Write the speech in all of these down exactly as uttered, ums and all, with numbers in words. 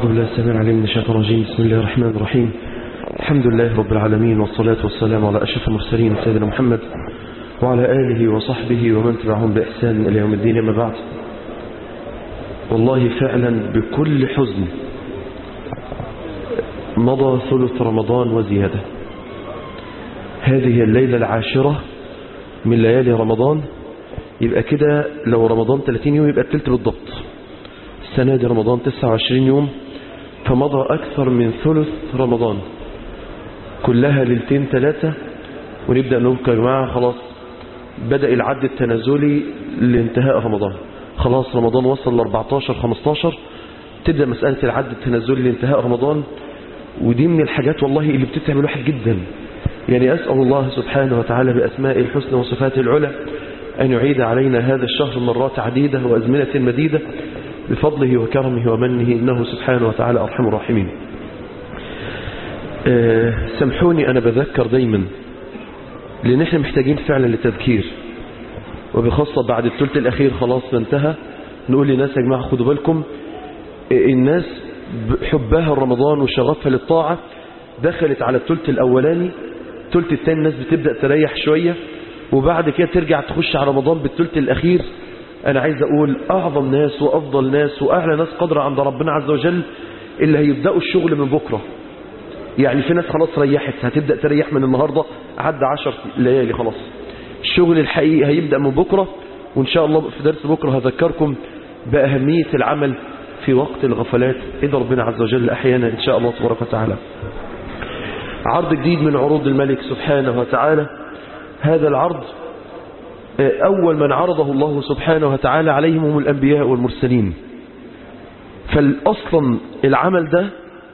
أعوذ بالله السميع العليم من الشيطان الرجيم. بسم الله الرحمن الرحيم. الحمد لله رب العالمين، والصلاة والسلام على أشرف المرسلين سيدنا محمد وعلى آله وصحبه ومن تبعهم بإحسان إلى يوم الدين. أما بعد، والله فعلا بكل حزن مضى ثلث رمضان وزيادة. هذه الليلة العاشرة من ليالي رمضان، يبقى كده لو رمضان ثلاثين يوم يبقى الثلث بالضبط. السنة دي رمضان تسعة وعشرين يوم، فمضى أكثر من ثلث رمضان، كلها ليلتين ثلاثة ونبدأ نقول يا جماعة خلاص بدأ العد التنازلي لانتهاء رمضان. خلاص رمضان وصل ل أربعتاشر خمستاشر، تبدأ مسألة العد التنازلي لانتهاء رمضان. ودي من الحاجات والله اللي بتتعب الواحد جدا. يعني أسأل الله سبحانه وتعالى بأسمائه الحسنى وصفاته العلى أن يعيد علينا هذا الشهر مرات عديدة وأزمنة مديدة بفضله وكرمه ومنه، إنه سبحانه وتعالى أرحم الراحمين. أه سامحوني أنا بذكر دايما، لأن احنا محتاجين فعلا لتذكير، وبخاصة بعد الثلث الأخير خلاص انتهى. نقول للناس يا جماعة خدوا بالكم، الناس حبها رمضان وشغفها للطاعة دخلت على الثلث الأولاني، الثلث الثاني الناس بتبدأ تريح شوية، وبعد كده ترجع تخش على رمضان بالثلث الأخير. أنا عايز أقول أعظم ناس وأفضل ناس وأعلى ناس قدر عند ربنا عز وجل اللي هيبدأوا الشغل من بكرة. يعني في ناس خلاص ريحت، هتبدأ تريح من النهاردة، عدى عشر ليالي خلاص. الشغل الحقيقي هيبدأ من بكرة، وإن شاء الله في درس بكرة هذكركم بأهمية العمل في وقت الغفلات إذا ربنا عز وجل أحيانا إن شاء الله تبارك وتعالى. عرض جديد من عروض الملك سبحانه وتعالى. هذا العرض أول من عرضه الله سبحانه وتعالى عليهم هم الأنبياء والمرسلين. فالأصلا العمل ده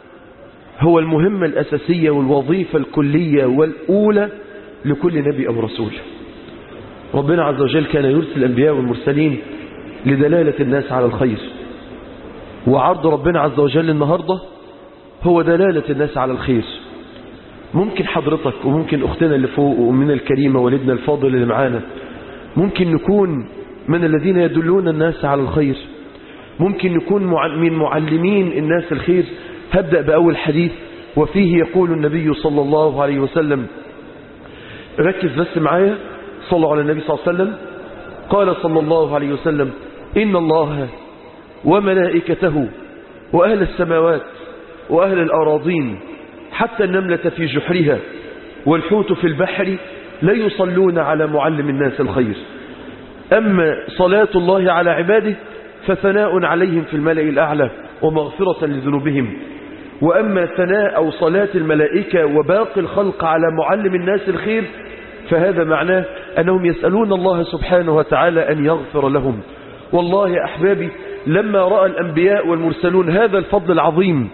هو المهمة الأساسية والوظيفة الكلية والأولى لكل نبي أو رسول. ربنا عز وجل كان يرسل الأنبياء والمرسلين لدلالة الناس على الخير، وعرض ربنا عز وجل النهاردة هو دلالة الناس على الخير. ممكن حضرتك وممكن أختنا اللي فوق ومن الكريمة والدنا الفاضل اللي معانا ممكن نكون من الذين يدلون الناس على الخير، ممكن نكون من معلمين الناس الخير. هبدأ بأول حديث، وفيه يقول النبي صلى الله عليه وسلم، ركز بس معايا، صلوا على النبي صلى الله عليه وسلم. قال صلى الله عليه وسلم: إن الله وملائكته وأهل السماوات وأهل الأراضين حتى النملة في جحرها والحوت في البحر لا يصلون على معلم الناس الخير. أما صلاة الله على عباده فثناء عليهم في الملأ الأعلى ومغفرة لذنوبهم. وأما ثناء أو صلاة الملائكة وباقي الخلق على معلم الناس الخير فهذا معناه أنهم يسألون الله سبحانه وتعالى أن يغفر لهم. والله يا أحبابي، لما رأى الأنبياء والمرسلون هذا الفضل العظيم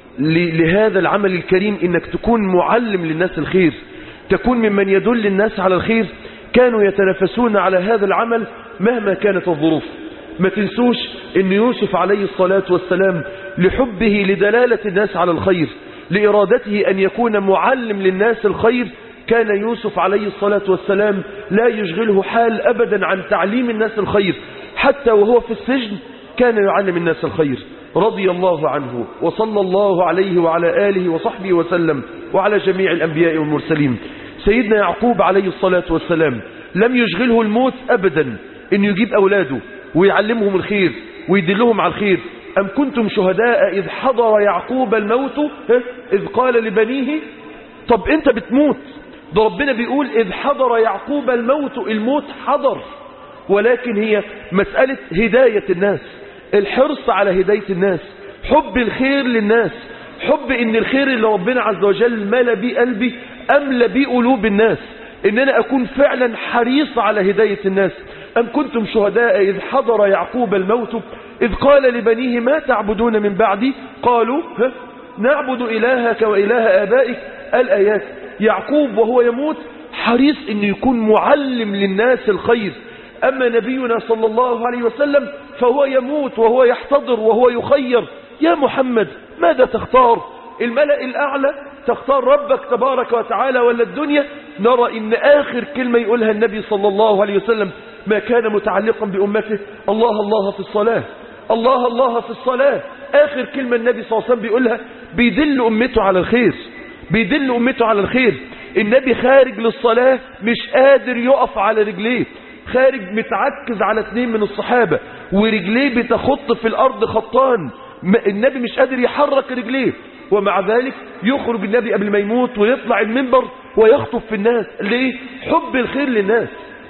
لهذا العمل الكريم، إنك تكون معلم للناس الخير، تكون ممن يدل الناس على الخير، كانوا يتنافسون على هذا العمل مهما كانت الظروف. ما تنسوش أن يوسف عليه الصلاة والسلام لحبه لدلالة الناس على الخير، لإرادته أن يكون معلم للناس الخير، كان يوسف عليه الصلاة والسلام لا يشغله حال أبدا عن تعليم الناس الخير. حتى وهو في السجن كان يعلم الناس الخير، رضي الله عنه وصلى الله عليه وعلى آله وصحبه وسلم وعلى جميع الأنبياء والمرسلين. سيدنا يعقوب عليه الصلاة والسلام لم يشغله الموت أبدا أن يجيب أولاده ويعلمهم الخير ويدلهم على الخير. أم كنتم شهداء إذ حضر يعقوب الموت إذ قال لبنيه. طب أنت بتموت، ده ربنا بيقول إذ حضر يعقوب الموت، الموت حضر، ولكن هي مسألة هداية الناس، الحرص على هداية الناس، حب الخير للناس، حب ان الخير اللي ربنا عز وجل ملا بيه قلبي املا بيه قلوب الناس، ان انا اكون فعلا حريص على هداية الناس. ام كنتم شهداء اذ حضر يعقوب الموت اذ قال لبنيه ما تعبدون من بعدي قالوا نعبد الهك واله ابائك. الايات. يعقوب وهو يموت حريص انه يكون معلم للناس الخير. اما نبينا صلى الله عليه وسلم فهو يموت وهو يحتضر وهو يخير: يا محمد ماذا تختار؟ الملأ الأعلى تختار ربك تبارك وتعالى ولا الدنيا؟ نرى إن آخر كلمة يقولها النبي صلى الله عليه وسلم ما كان متعلقا بأمته: الله الله في الصلاة، الله الله في الصلاة. آخر كلمة النبي صلى الله عليه وسلم بيقولها بيدل أمته على الخير، بيدل أمته على الخير. النبي خارج للصلاة مش قادر يقف على رجليه، خارج متعكز على اثنين من الصحابة ورجليه بتخط في الأرض خطان، النبي مش قادر يحرك رجليه، ومع ذلك يخرج النبي قبل ما يموت ويطلع المنبر ويخطب في الناس. ليه؟ حب الخير للناس،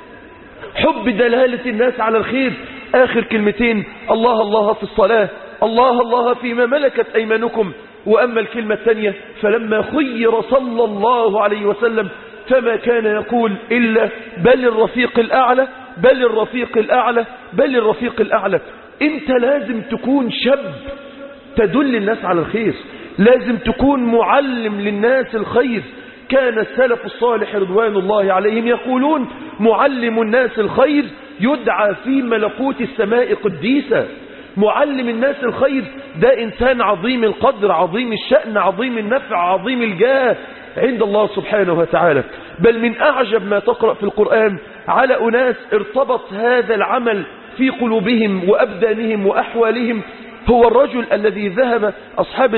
حب دلالة الناس على الخير. آخر كلمتين الله الله في الصلاة، الله الله فيما ملكت أيمانكم. وأما الكلمة الثانية فلما خير صلى الله عليه وسلم فما كان يقول إلا بل الرفيق الأعلى، بل الرفيق الأعلى، بل الرفيق الأعلى. انت لازم تكون شاب تدل الناس على الخير، لازم تكون معلم للناس الخير. كان السلف الصالح رضوان الله عليهم يقولون معلم الناس الخير يدعى في ملكوت السماء قديسا. معلم الناس الخير ده إنسان عظيم القدر، عظيم الشأن، عظيم النفع، عظيم الجاه عند الله سبحانه وتعالى. بل من أعجب ما تقرأ في القرآن على أناس ارتبط هذا العمل في قلوبهم وأبدانهم وأحوالهم هو الرجل الذي ذهب أصحاب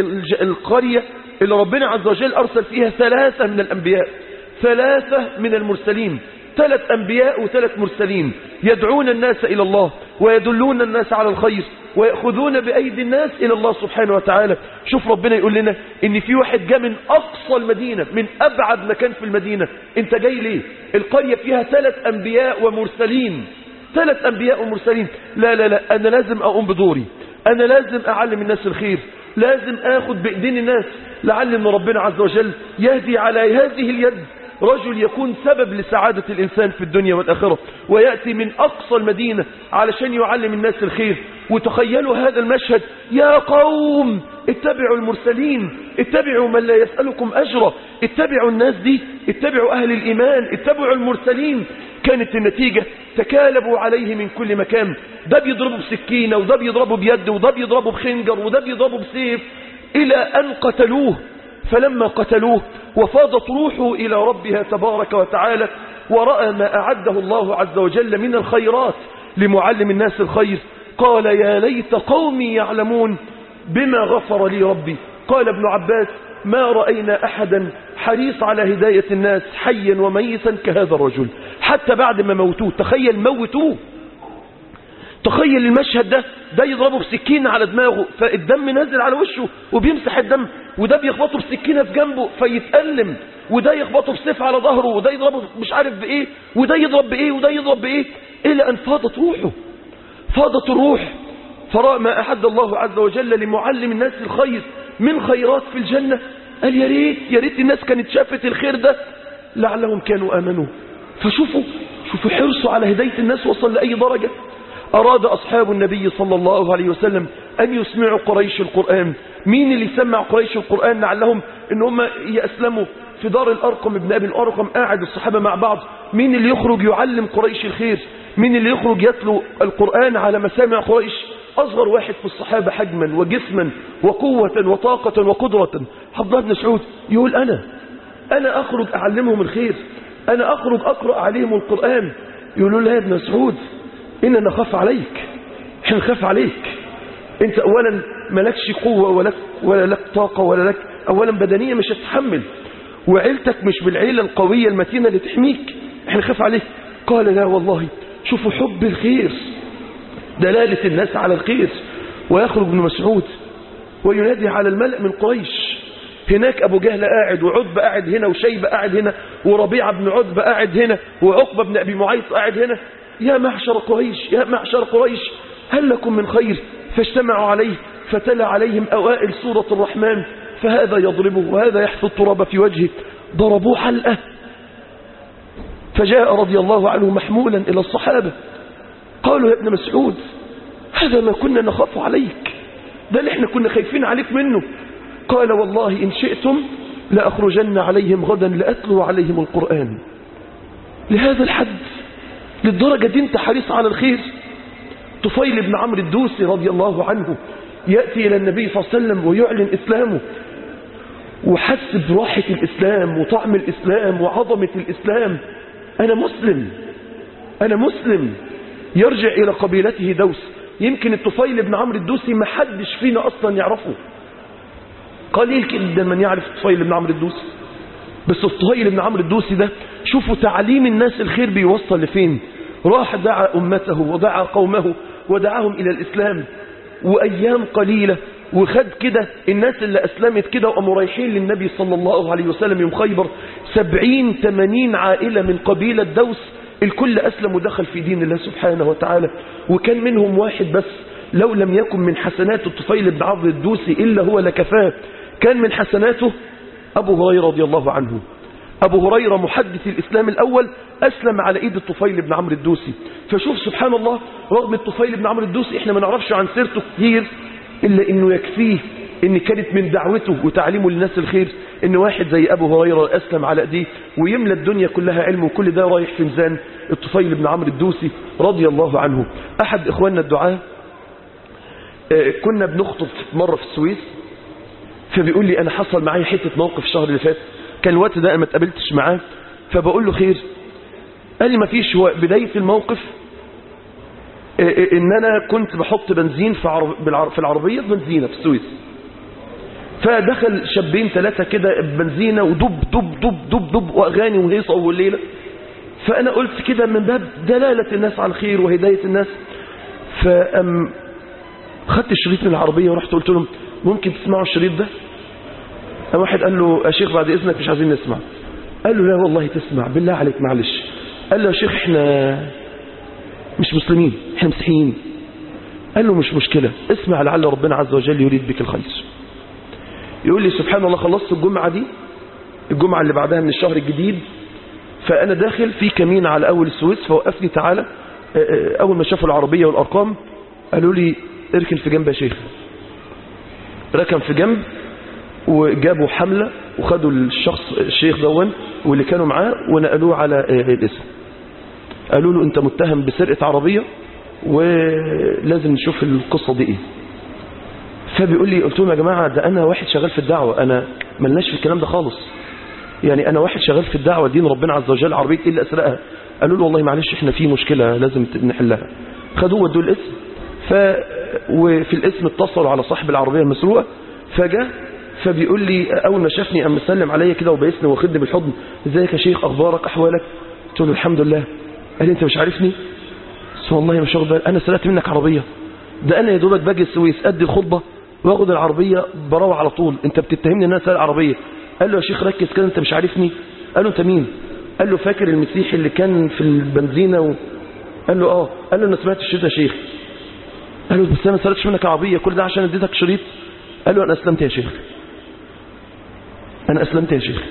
القرية اللي ربنا عز وجل أرسل فيها ثلاثة من الأنبياء، ثلاثة من المرسلين، ثلاث أنبياء وثلاث مرسلين يدعون الناس إلى الله ويدلون الناس على الخير ويأخذون بأيدي الناس إلى الله سبحانه وتعالى. شوف ربنا يقول لنا إن في واحد جاء من أقصى المدينة، من أبعد مكان في المدينة. أنت جاي ليه؟ القرية فيها ثلاث أنبياء ومرسلين، ثلاث أنبياء ومرسلين. لا لا لا، أنا لازم أقوم بدوري، أنا لازم أعلم الناس الخير، لازم أخذ بإيدين الناس، لعل أن ربنا عز وجل يهدي على هذه اليد رجل يكون سبب لسعادة الإنسان في الدنيا والآخرة، ويأتي من أقصى المدينة علشان يعلم الناس الخير. وتخيلوا هذا المشهد، يا قوم اتبعوا المرسلين، اتبعوا من لا يسألكم أجرا، اتبعوا الناس دي، اتبعوا أهل الإيمان، اتبعوا المرسلين. كانت النتيجة تكالبوا عليه من كل مكان، ده بيضربوا بسكينة وده بيضربوا بيد وده بيضربوا بخنجر وده بيضربوا بسيف، إلى أن قتلوه. فلما قتلوه وفاضت روحه إلى ربها تبارك وتعالى ورأى ما أعده الله عز وجل من الخيرات لمعلم الناس الخير، قال يا ليت قومي يعلمون بما غفر لي ربي. قال ابن عباس ما رأينا أحدا حريص على هداية الناس حيا وميتا كهذا الرجل. حتى بعد ما موتوه، تخيل موتوه، تخيل المشهد ده، ده يضربه بسكينة على دماغه فالدم نازل على وشه وبيمسح الدم، وده بيخبطه بسكينة في جنبه فيتألم، وده يخبطه بسيف على ظهره، وده يضربه مش عارف بإيه، وده يضرب بإيه، وده يضرب بإيه، إلى أن فاضت روحه، فاضت الروح. فرأى ما أحد الله عز وجل لمعلم الناس الخير من خيرات في الجنة، قال يا ريت يا ريت الناس كانت شافت الخير ده لعلهم كانوا آمنوا. فشوفوا شوفوا حرصوا على هداية الناس وصل لأي درجة. أراد أصحاب النبي صلى الله عليه وسلم أن يسمعوا قريش القرآن. مين اللي سمع قريش القرآن لعلهم إن هم يأسلموا؟ في دار الأرقم ابن أبي الأرقم قاعد الصحابة مع بعض، مين اللي يخرج يعلم قريش الخير؟ مين اللي يخرج يتلو القرآن على مسامع قريش؟ أصغر واحد في الصحابة حجما وجسما وقوة وطاقة وقدرة، عبد الله بن مسعود، يقول أنا أنا أخرج أعلمهم الخير، أنا أخرج أقرأ عليهم القرآن. يقولوا له يا ابن مسعود إننا نخاف عليك، إحنا نخاف عليك، أنت أولا ملكش قوة ولا لك, ولا لك طاقة ولا لك أولا بدنية مش هتحمل، وعيلتك مش بالعيلة القوية المتينة اللي تحميك، إحنا نخاف عليك. قال لا والله، شوفوا حب الخير، دلالة الناس على الخير. ويخرج ابن مسعود وينادي على الملأ من قريش، هناك أبو جهل قاعد، وعتبة قاعد هنا، وشيبة قاعد هنا، وربيعة بن عتبة قاعد هنا، وعقبة بن أبي معيط قاعد هنا. يا معشر قريش، يا معشر قريش، هل لكم من خير؟ فاجتمعوا عليه فتلا عليهم أوائل سورة الرحمن، فهذا يضربه وهذا يحث التراب في وجهه، ضربوه حلقة. فجاء رضي الله عنه محمولا إلى الصحابة، قالوا يا ابن مسعود هذا ما كنا نخاف عليك، ده اللي احنا كنا خايفين عليك منه. قال والله إن شئتم لأخرجن عليهم غدا لأتلو عليهم القرآن. لهذا الحد، للدرجة دي انت حريص على الخير. طفيل بن عمرو الدوسي رضي الله عنه يأتي إلى النبي صلى الله عليه وسلم ويعلن إسلامه، وحس براحة الإسلام وطعم الإسلام وعظمة الإسلام. أنا مسلم، أنا مسلم. يرجع إلى قبيلته دوس يمكن الطفيل بن عمرو الدوسي ما حدش فينا أصلا يعرفه، قليل جدا من يعرف الطفيل بن عمرو الدوسي. بس الطفيل بن عمرو الدوسي ده شوفوا تعليم الناس الخير بيوصل لفين. راح دعا أمته ودعا قومه ودعاهم إلى الإسلام، وأيام قليلة وخد كده الناس اللي أسلمت كده وقاموا رايحين للنبي صلى الله عليه وسلم يوم خيبر سبعين ثمانين عائلة من قبيلة دوس، الكل أسلم ودخل في دين الله سبحانه وتعالى. وكان منهم واحد بس لو لم يكن من حسنات الطفيل بن عمرو الدوسي إلا هو لكفاه، كان من حسناته أبو هريرة رضي الله عنه. أبو هريرة محدث الإسلام الأول أسلم على إيد الطفيل بن عمرو الدوسي. فشوف سبحان الله، رغم الطفيل بن عمرو الدوسي إحنا ما نعرفش عن سيرته كتير، إلا إنه يكفيه إن كانت من دعوته وتعليمه للناس الخير إن واحد زي أبو هريرة أسلم على إيديه ويملى الدنيا كلها علم، وكل ده رايح في ميزان الطفيل بن عمرو الدوسي رضي الله عنه. أحد إخواننا الدعاة كنا بنخطب مرة في السويس، فبيقول لي أنا حصل معايا حتة موقف الشهر اللي فات، كان الوقت ده أنا ما تقابلتش معاه، فبقول له خير. قال لي ما فيش. هو بداية الموقف إن أنا كنت بحط بنزين في, عرب في العربية في بنزينة في السويس، فدخل شابين ثلاثة كده بنزينة ودب دب دب دب دب وأغاني وهيصة والليلة. فأنا قلت كده من باب دلالة الناس على الخير وهداية الناس، فأم خدت الشريط من العربية ورحت قلت لهم ممكن تسمعوا الشريط ده؟ أم واحد قال له يا شيخ بعد إذنك مش عايزين نسمع. قال له لا والله تسمع بالله عليك معلش. قال له يا شيخ احنا مش مسلمين احنا مسيحيين. قال له مش مشكلة اسمع لعل ربنا عز وجل يريد بك الخير. يقول لي سبحان الله خلصت الجمعة دي، الجمعة اللي بعدها من الشهر الجديد، فأنا داخل في كمين على أول السويس، فوقفني تعالى. أول ما شافوا العربية والأرقام قالوا لي اركن في جنب يا شيخ. ركن في جنب وجابوا حملة وخدوا الشخص الشيخ دون واللي كانوا معاه ونقلوه على الاسم. قالوا له انت متهم بسرقة عربية ولازم نشوف القصة دي ايه. فبيقول لي قلت لهم يا جماعة ده انا واحد شغال في الدعوة، انا ملناش في الكلام ده خالص، يعني انا واحد شغال في الدعوة دين ربنا عز وجل، عربية ايه اللي اسرقها؟ قالوا له والله معلش احنا في مشكلة لازم نحلها. خدوه ودوه الاسم، ف وفي الاسم اتصلوا على صاحب العربية المسروقة، فجاء فبيقول لي اول ما شافني قام مسلم عليا كده وبيسني واخدني بالحضن، ازيك يا شيخ اخبارك احوالك؟ قلت له الحمد لله. قال لي انت مش عارفني؟ قلت له والله مش واخد بالي، انا سرقت منك عربيه، ده انا يا دوبك باجي السويس ادي الخطبه واخد العربيه بروح على طول، انت بتتهمني ان انا سارق عربيه. قال له يا شيخ ركز كده انت مش عارفني؟ قال له انت مين؟ قال له فاكر المسيحي اللي كان في البنزينه و... قال له اه. قال له انا سمعت الشريط يا شيخ. قال له بس انا ما سرقتش منك عربيه، كل ده عشان اديتك شريط؟ قال له انا اسلمت يا شيخ، أنا أسلمت يا شيخ،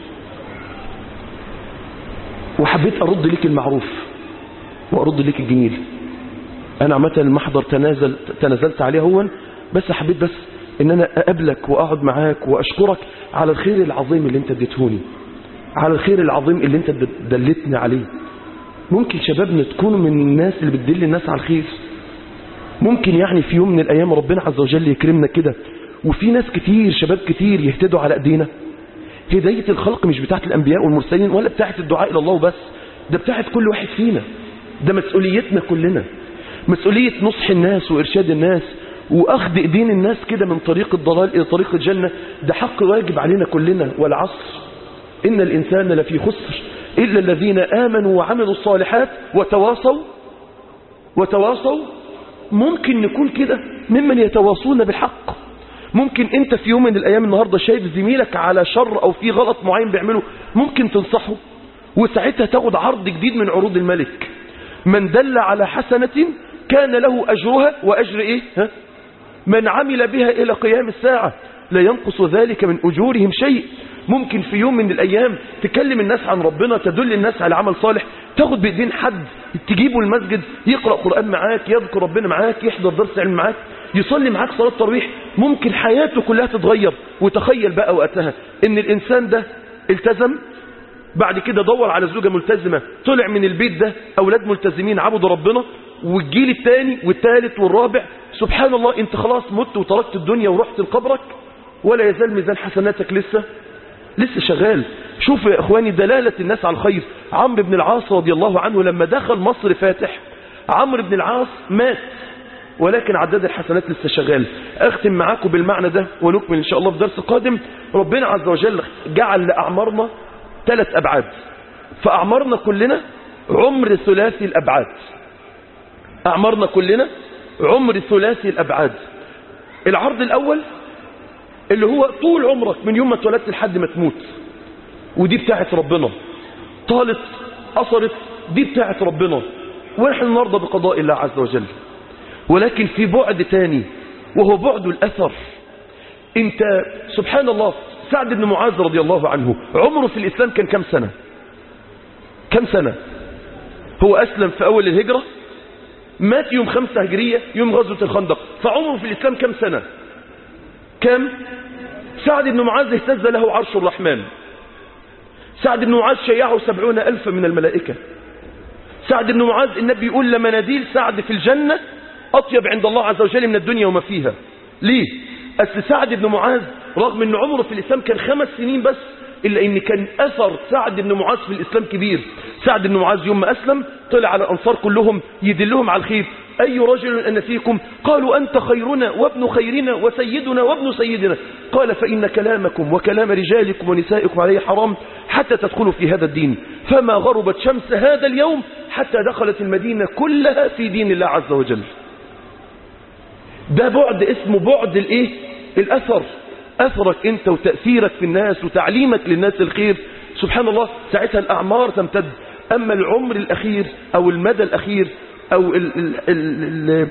وحبيت أرد لك المعروف وأرد لك الجميل. أنا عامة المحضر تنازل تنازلت عليه هو، بس حبيت بس إن أنا أقابلك وأقعد معاك وأشكرك على الخير العظيم اللي أنت اديتهوني، على الخير العظيم اللي أنت دلتني عليه. ممكن شبابنا تكونوا من الناس اللي بتدل الناس على الخير، ممكن يعني في يوم من الأيام ربنا عز وجل يكرمنا كده وفي ناس كتير شباب كتير يهتدوا على ايدينا. هداية الخلق مش بتاعت الأنبياء والمرسلين ولا بتاعت الدعاء إلى الله وبس، ده بتاعت كل واحد فينا، ده مسؤوليتنا كلنا، مسؤولية نصح الناس وإرشاد الناس وأخذ إيدين الناس كده من طريق الضلال إلى طريق الجنة، ده حق واجب علينا كلنا. والعصر إن الإنسان لفي خسر إلا الذين آمنوا وعملوا الصالحات وتواصوا وتواصوا. ممكن نكون كده ممن يتواصون بالحق، ممكن انت في يوم من الايام النهاردة شايف زميلك على شر او في غلط معين بيعمله، ممكن تنصحه وساعتها تاخد عرض جديد من عروض الملك. من دل على حسنة كان له اجرها واجر ايه ها؟ من عمل بها الى قيام الساعة لا ينقص ذلك من اجورهم شيء. ممكن في يوم من الايام تكلم الناس عن ربنا، تدل الناس على عمل صالح، تاخد بايدين حد تجيبه المسجد يقرأ قرآن معاك، يذكر ربنا معاك، يحضر درس علم معاك، يصلي معاك صلاة تراويح، ممكن حياته كلها تتغير. وتخيل بقى وقتها ان الانسان ده التزم، بعد كده دور على زوجة ملتزمة، طلع من البيت ده اولاد ملتزمين عبدوا ربنا، والجيل الثاني والثالث والرابع، سبحان الله انت خلاص مت وتركت الدنيا ورحت لقبرك، ولا يزال ميزان حسناتك لسه لسه شغال. شوف يا اخواني دلالة الناس على الخير. عمرو بن العاص رضي الله عنه لما دخل مصر فاتح، عمرو بن العاص مات ولكن عداد الحسنات لسه شغال. أختم معاكم بالمعنى ده ونكمل إن شاء الله في درس قادم. ربنا عز وجل جعل لأعمارنا ثلاث أبعاد، فأعمارنا كلنا عمر ثلاثي الأبعاد. أعمارنا كلنا عمر ثلاثي الأبعاد. العرض الأول اللي هو طول عمرك من يوم ما اتولدت لحد ما تموت، ودي بتاعت ربنا، طالت أثرت، دي بتاعت ربنا، ونحن نرضى بقضاء الله عز وجل. ولكن في بعد تاني وهو بعد الأثر. انت سبحان الله، سعد بن معاذ رضي الله عنه عمره في الإسلام كان كم سنة؟ كم سنة؟ هو أسلم في أول الهجرة، مات يوم خمسة هجرية يوم غزوة الخندق، فعمره في الإسلام كم سنة؟ كم؟ سعد بن معاذ اهتز له عرش الرحمن. سعد بن معاذ شيعه سبعون ألف من الملائكة. سعد بن معاذ النبي يقول لمناديل سعد في الجنة أطيب عند الله عز وجل من الدنيا وما فيها. ليه؟ أصل سعد بن معاذ رغم أن عمره في الإسلام كان خمس سنين بس، إلا أن كان أثر سعد بن معاذ في الإسلام كبير. سعد بن معاذ يوم ما أسلم طلع على الأنصار كلهم يدلهم على الخير. أي رجل أن فيكم؟ قالوا أنت خيرنا وابن خيرنا وسيدنا وابن سيدنا. قال فإن كلامكم وكلام رجالكم ونسائكم عليه حرام حتى تدخلوا في هذا الدين، فما غربت شمس هذا اليوم حتى دخلت المدينة كلها في دين الله عز وجل. ده بعد اسمه بعد الايه؟ الأثر. أثرك أنت وتأثيرك في الناس وتعليمك للناس الخير، سبحان الله ساعتها الأعمار تمتد. أما العمر الأخير أو المدى الأخير أو ال ال ال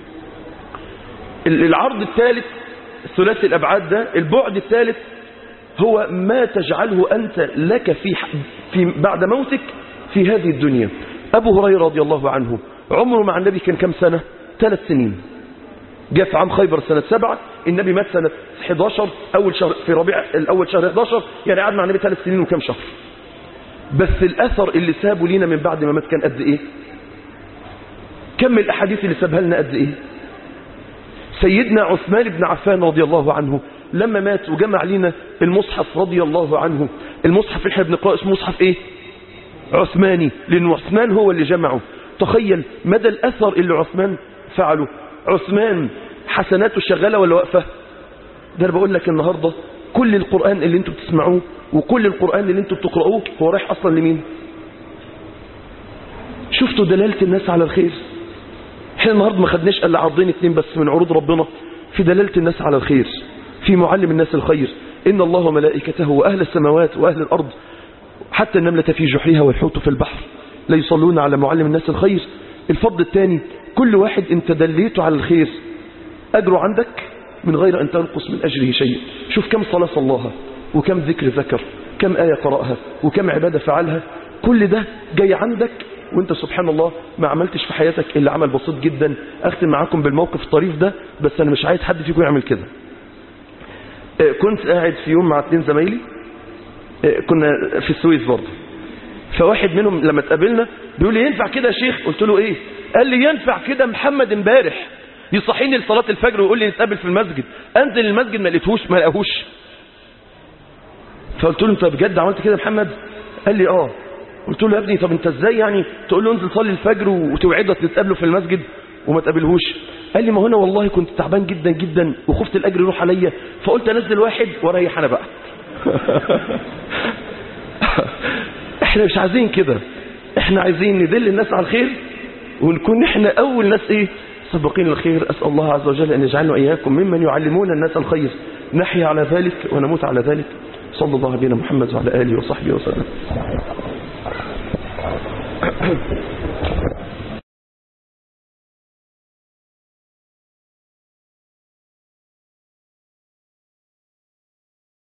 ال العرض الثالث ثلاثي الأبعاد ده، البعد الثالث هو ما تجعله أنت لك في, في بعد موتك في هذه الدنيا. أبو هريرة رضي الله عنه عمره مع النبي كان كم سنة؟ ثلاث سنين. جاء في عام خيبر سنة سبعة، النبي مات سنة أحد عشر أول شهر في ربيع الأول شهر أحد عشر، يعني قعد مع النبي ثلاث سنين وكم شهر. بس الأثر اللي سابه لينا من بعد ما مات كان قد إيه؟ كم الأحاديث اللي سابها لنا قد إيه؟ سيدنا عثمان بن عفان رضي الله عنه لما مات وجمع لنا المصحف رضي الله عنه، المصحف اللي احنا بنقرأه اسمه مصحف إيه؟ عثماني، لأن عثمان هو اللي جمعه. تخيل مدى الأثر اللي عثمان فعله. عثمان حسناته شغالة ولا واقفة؟ ده أنا بقول لك النهاردة كل القرآن اللي انتوا بتسمعوه وكل القرآن اللي انتوا بتقرأوه هو رايح أصلا لمين؟ شفتوا دلالة الناس على الخير؟ احنا النهاردة ما خدناش الا عرضين اتنين بس من عروض ربنا في دلالة الناس على الخير، في معلم الناس الخير. إن الله وملائكته وأهل السماوات وأهل الأرض حتى النملة في جحرها والحوت في البحر لا يصلون على معلم الناس الخير. الفضل الثاني كل واحد انت دليته على الخير أجره عندك من غير أن تنقص من أجره شيء. شوف كم صلاة صلاها وكم ذكر ذكر، كم آية قرأها وكم عبادة فعلها، كل ده جاي عندك وانت سبحان الله ما عملتش في حياتك إلا عمل بسيط جدا. أختم معاكم بالموقف الطريف ده، بس أنا مش عايز حد فيكم يعمل كده. كنت قاعد في يوم مع اتنين زمايلي كنا في السويس برضه، فواحد منهم لما اتقابلنا بيقول لي ينفع كده يا شيخ؟ قلت له ايه؟ قال لي ينفع كده محمد امبارح يصحيني لصلاة الفجر ويقول لي نتقابل في المسجد، انزل المسجد ما لقيتهوش ما لقاهوش. فقلت له انت بجد عملت كده يا محمد؟ قال لي اه. قلت له يا ابني طب انت ازاي يعني تقول له انزل صلي الفجر وتوعدك نتقابله في المسجد وما تقابلهوش؟ قال لي ما هنا والله كنت تعبان جدا جدا وخفت الاجر يروح عليا فقلت انزل واحد واريح انا بقى. احنا مش عايزين كده، احنا عايزين ندل الناس على الخير ونكون احنا اول ناس ايه سبقين الخير. اسال الله عز وجل ان يجعلنا اياكم ممن يعلمون الناس الخير، نحيا على ذلك ونموت على ذلك. صلى الله على محمد وعلى اله وصحبه وسلم.